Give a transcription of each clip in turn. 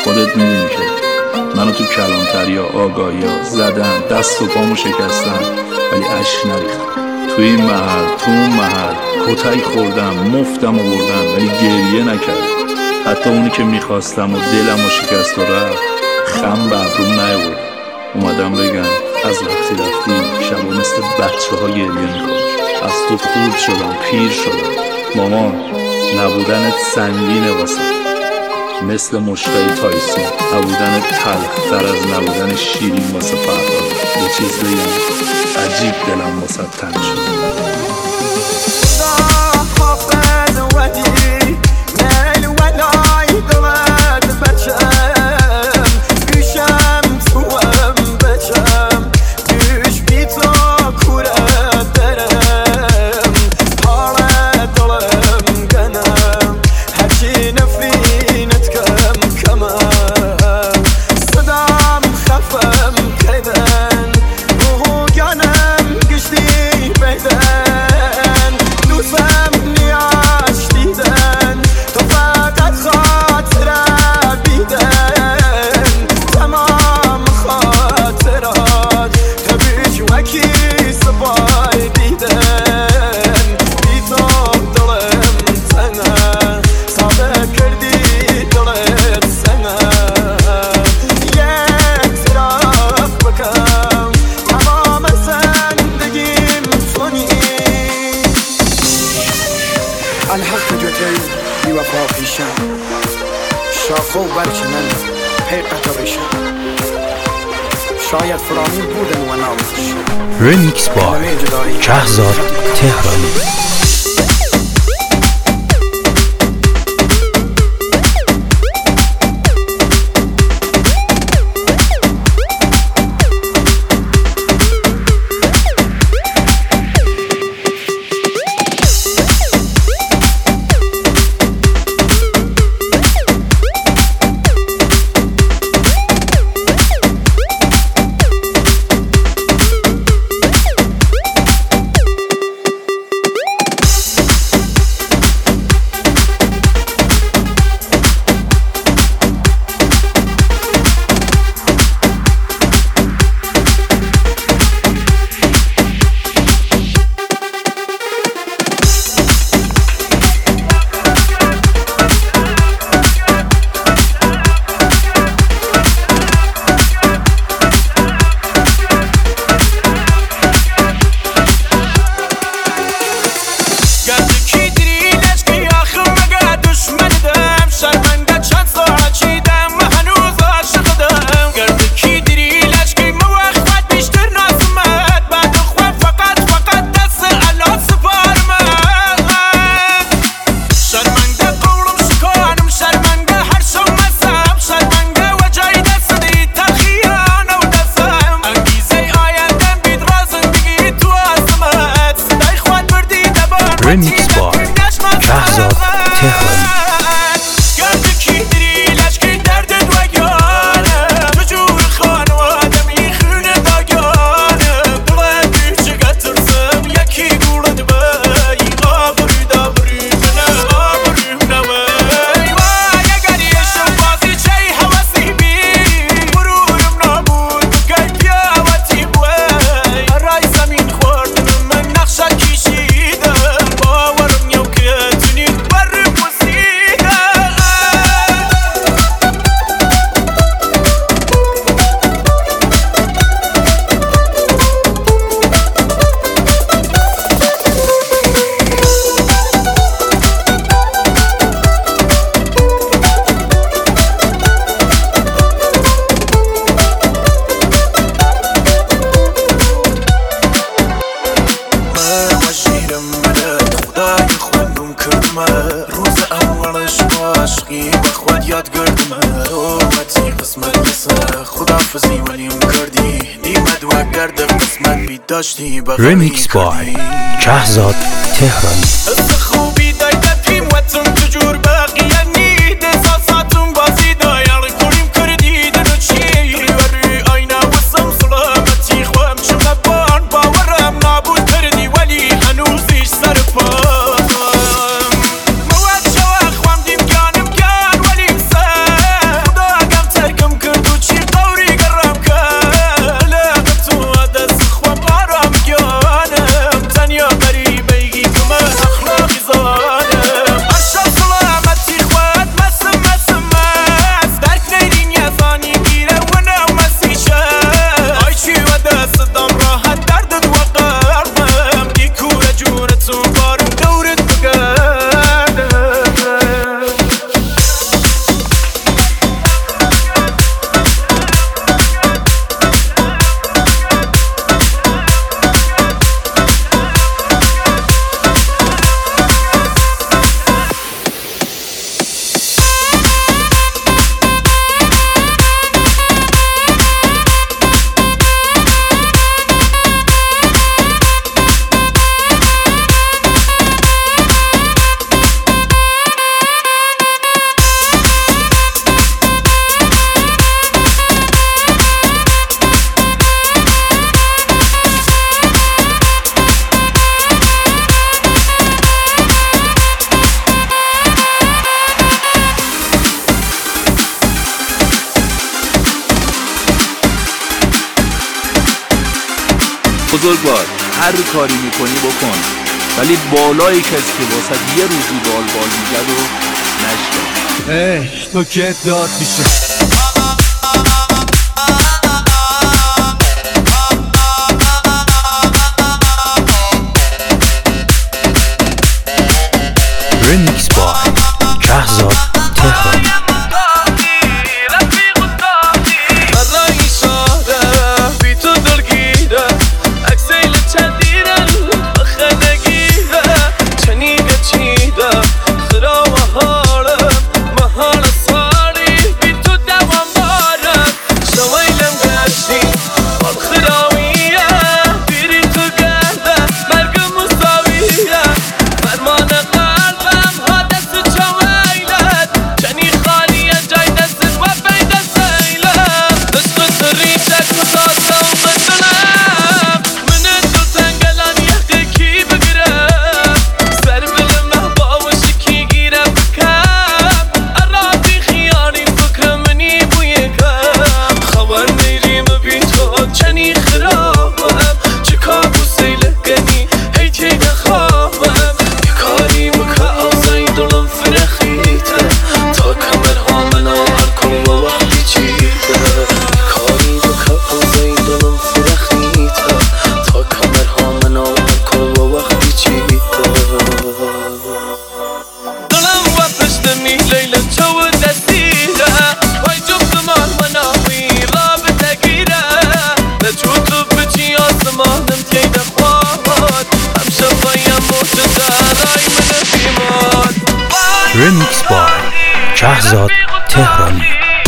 خودت میدونی که منو تو کلانتریا آگاهیا زدن، دست و پامو شکستن ولی اشک نریختم. تو این محل تو اون محل کتک خوردم، مفتم آوردن ولی گریه نکردم. حتی اونی که میخواستم و دلم و شکست و رفت خم به ابروم نیاورد. اومدم بگم از وقتی رفتی شبا مثل بچه ها گریه میکنم. از تو خورد شدم، پیر شدم. مامان نبودنت سنگینه واسه، مثل مشتای تایسون. نبودنت تلختر از نبودن شیرین واسه فرهاد. یه چیز بگم عجیب دلم واسه تنگ شد. الحق جوتایی بی وفا پیشم، شاخه و برچنن پیقتا بشم. شاید فرامین بودن و نابودش. رمیکس با شهرزاد تهرانی. رمیکس با شهرزاد تهرانی. روز اولش عاشقی با خود یاد گردم اومتی قسمت مثل خدافزی ولیم کردی دیمد و گرد قسمت بی داشتی رمیکس با شهرزاد تهرانی. خوبی دایدتیم وطن تجور باقی یعنی دساساتون بازی دایار کنیم کردی دنو چی وری آینا وسم سلامتی خوام شمبان باورم نابود کردی ولی هنوزیش سر پا مواد شوا خوام دیم گانم گان ولی سر خدا بزرگوار هر کاری میکنی بکن، ولی بالای کسی که واسه یه روزی بال میگه رو نشکن. تو که داد میشه Remix by شهزاد تهرانی. Remix by شهزاد تهرانی.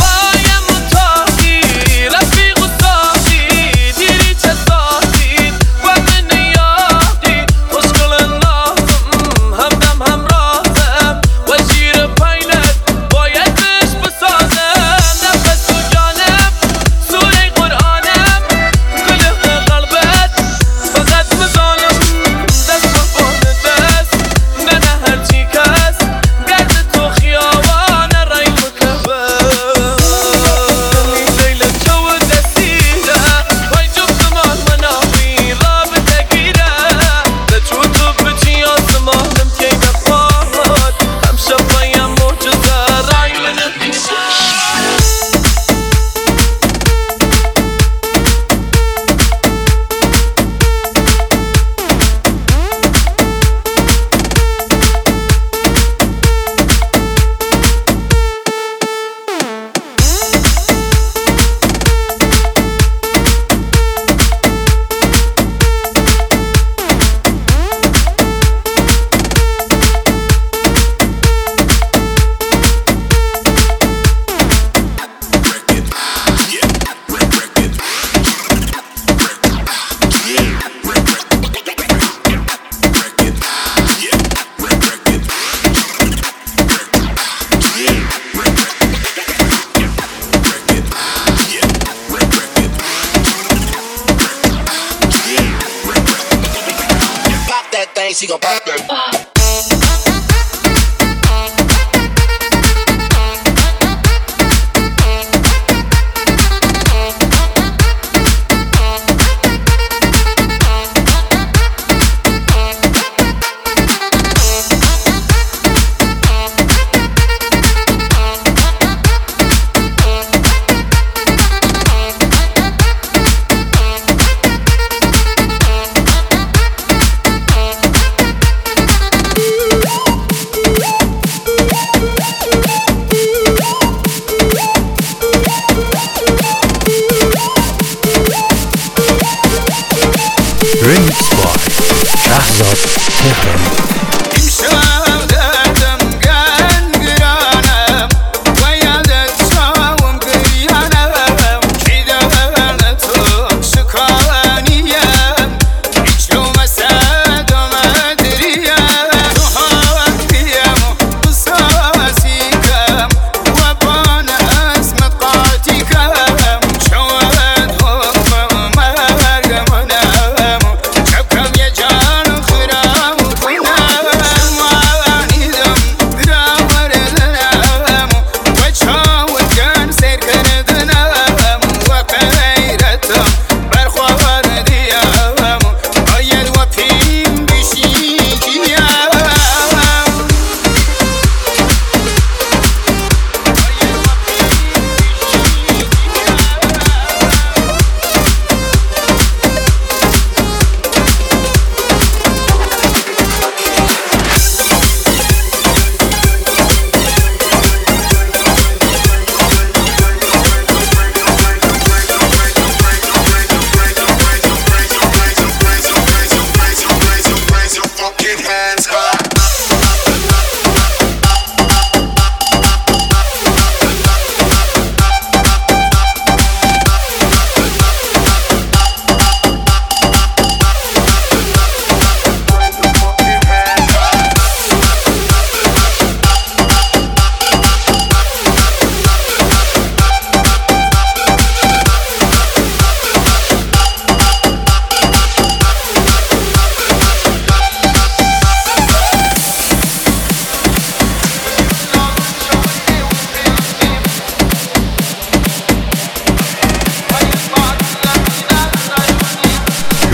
She gon' pop that.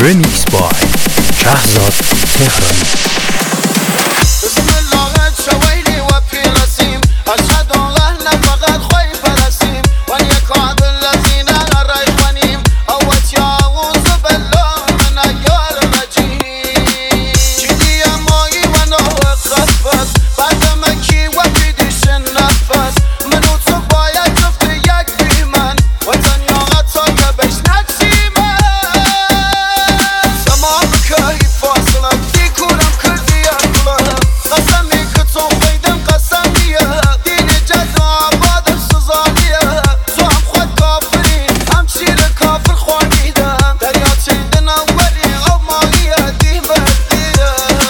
Remix by شهزاد تهرانی. بسم الله شويلي وفي نسيم أشهد الله نفقد خوي فرسيم ونيك عبد الذين الريحانيم أوت يعوز بالله من أيار الرجيم جدي يا ماي وانا خفف بعد ما كي وفي ديش النفس منو تبايا جفت يك بيمن وتنيا غطايا بيش نجسيمة تمام كيف فاصلة دي كورم كردي أكلها قسمي كتو خيدم قسمية ديني جد وعباد السزانية زوام خود كافرين همشي لكافر خوانيدا دريا تشيدنا وري أو ماهية دي مهدية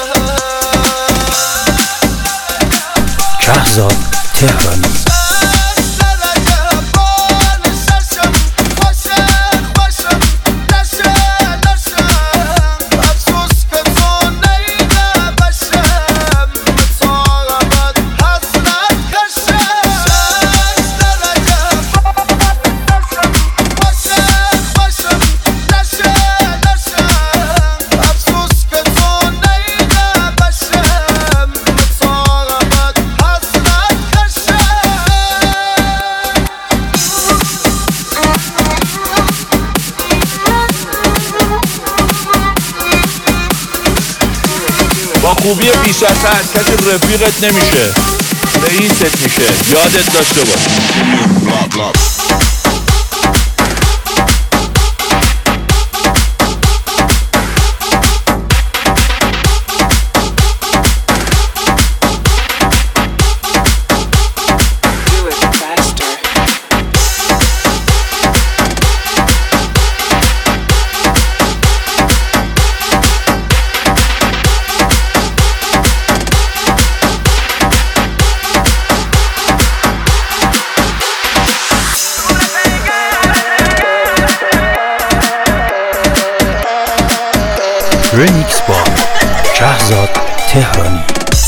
شهزاد تهرانی. با خوبی بیش از حد کسی رفیقت نمیشه، رئیست میشه، یادت داشته باش. Remix by شهزاد تهرانی.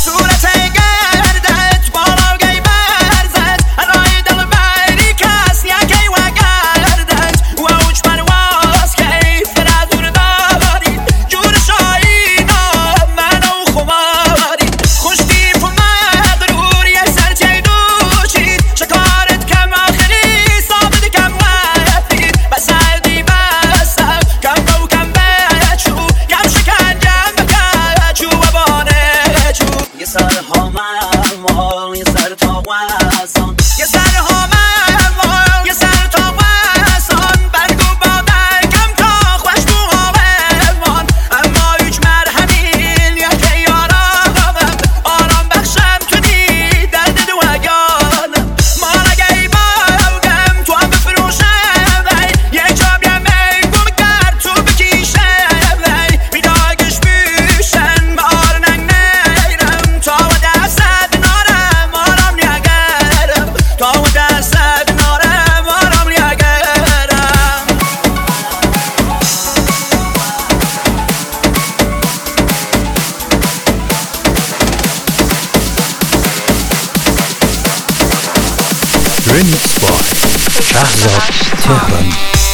Remix by شهزاد تهرانی.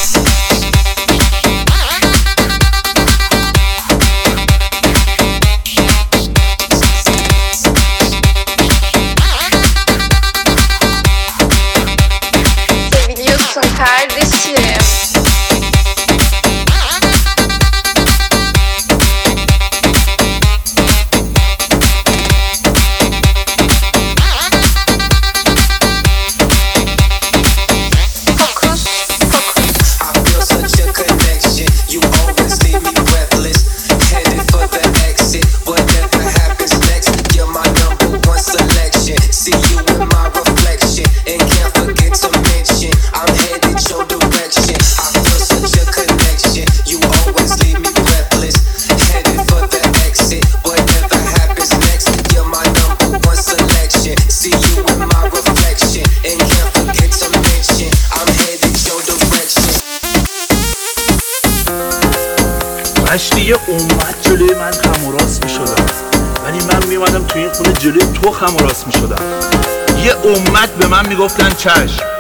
Seviyorsun kardeşim. مشتی اومد جلوی من خم و راست می شدم، ولی من می اومدم توی این خونه جلوی تو خم و راست می شدم. یه امت به من می گفتن چشم،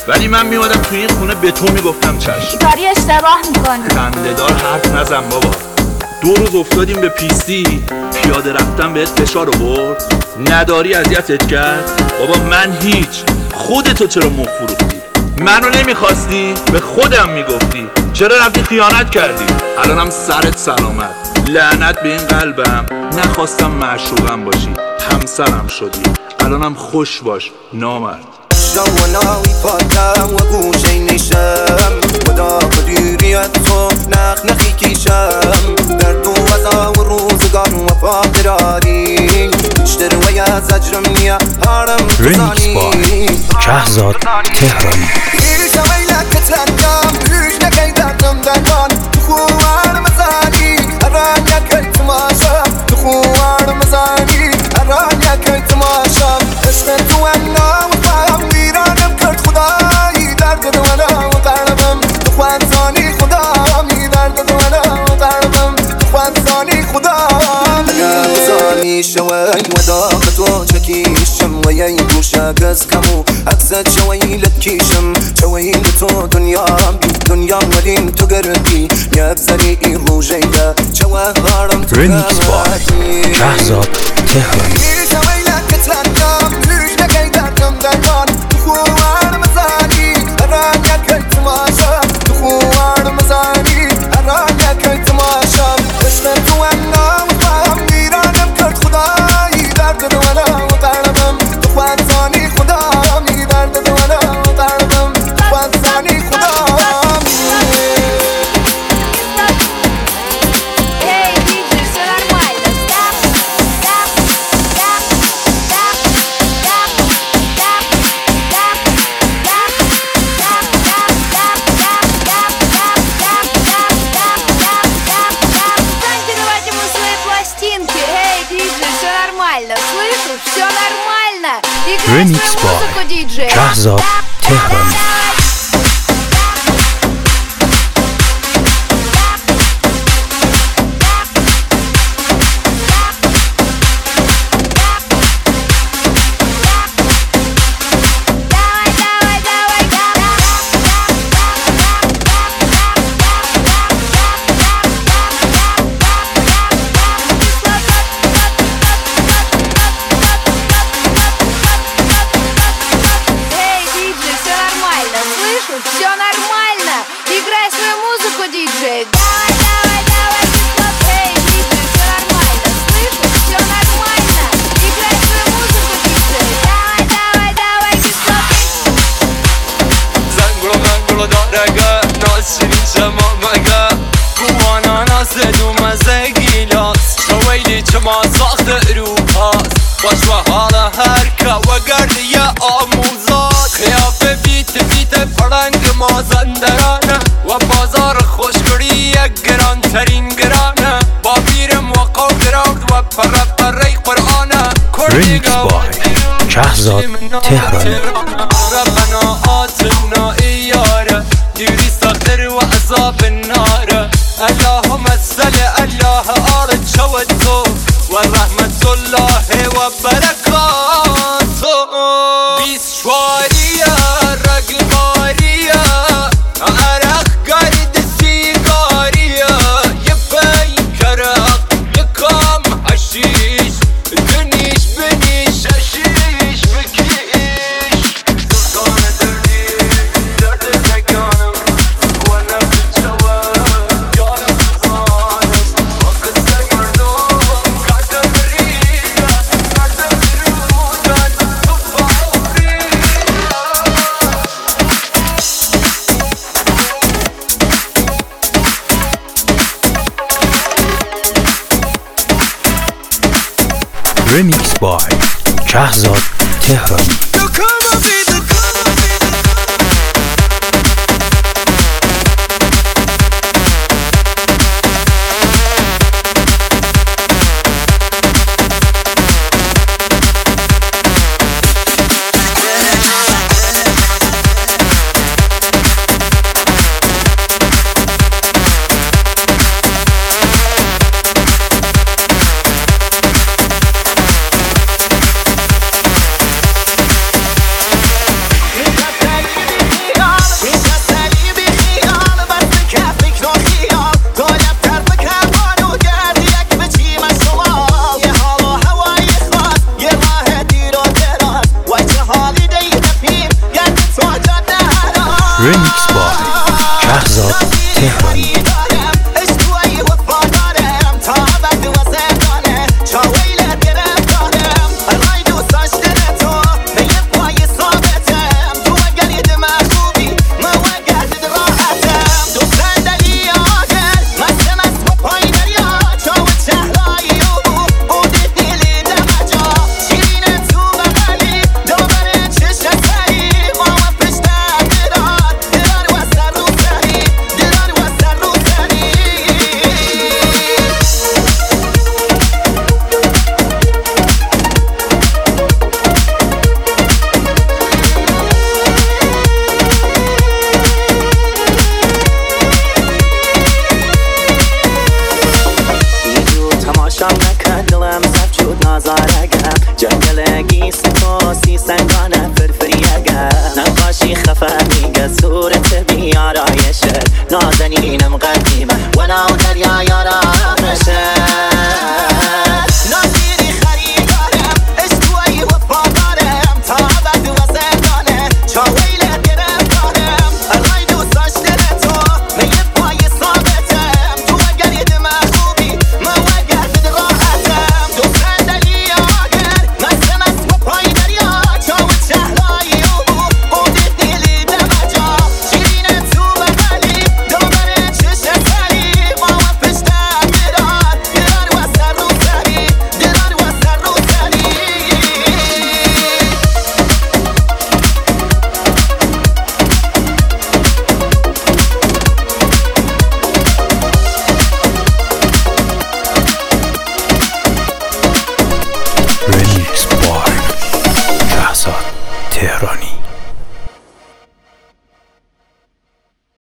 ولی من میومدم توی این خونه به تو میگفتم چشم. کاری اشتباه میکنی. خنده‌دار حرف نزن بابا. 2 روز افتادیم به پیستی، پیاده رفتن بهت فشار آورد؟ نداری اذیتت کرد؟ بابا من هیچ. خودتو چرا مخ فروختی؟ منو نمیخواستی؟ به خودم میگفتی. چرا رفتی خیانت کردی؟ الانم سرت سلامت. لعنت به این قلبم. نخواستم معشوقم باشی، همسرم شدی. الانم خوش باش نامرد. جوانایی پاتم و گوشه نیشم خدا قدیریت تو نخی کیشم در دو وزا و روزگار و فاقراری اشتر و یا زجرم نیا هارم رمیکس با شهزاد تهرانی. ایشم ایلک تنگم ایش نکی دردم درمان خوار مزانی اران یکی تماشا خوار مزانی اران یکی تماشا عشق تو انا و فهم ویرانم کرد خدایی درد دوانم و قلبم تو خوانزانی خدا می درد دوانم و قلبم تو خوانزانی خدا نزانی شوی و داغ تو چکیشم و یه گوشه گز کمو عکست شوی لکیشم شوی لتو دنیا ولیم تو گردی یبزری ای روژیده چوه هارم تو رمیکس با شهزاد تهرانی. شوی لک تنگم ایش نکی دردم درمان خوار مزانی اران یکی تماشا خوار مزانی اران یکی تماشا عشق تو انا و فهم ویرانم کرد خدایی درد دوانم و قلبم تو خوانزانی خدا می درد دوانم و قلبم تو خوانزانی خدا Все нормально. رمیکس با شهزاد تهرانی. Все нормально. Играй свою музыку, диджей. Эй, диджей, все нормально. Слышу, все нормально. Играй свою музыку, диджей. Давай, زنگلو منگلو دارگه ناز شیرین شما مگه گوانا ناز دومزه گیلاس شویلی چما ساخت اروپاس باش و حال هرکه و گردی آموزاد خیافه بیت پرنگ مازندرانه و بازار خوشگری یک گران ترین گرانه با بیرم و قودراد و پره قرآنه رمیکس با شهزاد تهرانی. ربنا آتنا ایاره دیری ساختر و عذاب النار اللهم صل الله آرد شود تو و رحمت الله و برکاته بیسشواریه رگباریه عرق گرد سیگاریه یه پیکرق یه کام حشیش دنیش بنیش حشیش بکیش سلطان دردی درد تکانم و نفت شوه یارم سخانم و قصه مردم کردم ریده کردم رودن تو فاوری رمیکس با شهزاد تهرانی. رمیکس با شهرزاد تهرانی. جنگلگی سپاسی سنگانه فرفریگه نقاشی خفه میگه صورت بیارایشه نازنینم قدیمه و ناو دریا یارا بشه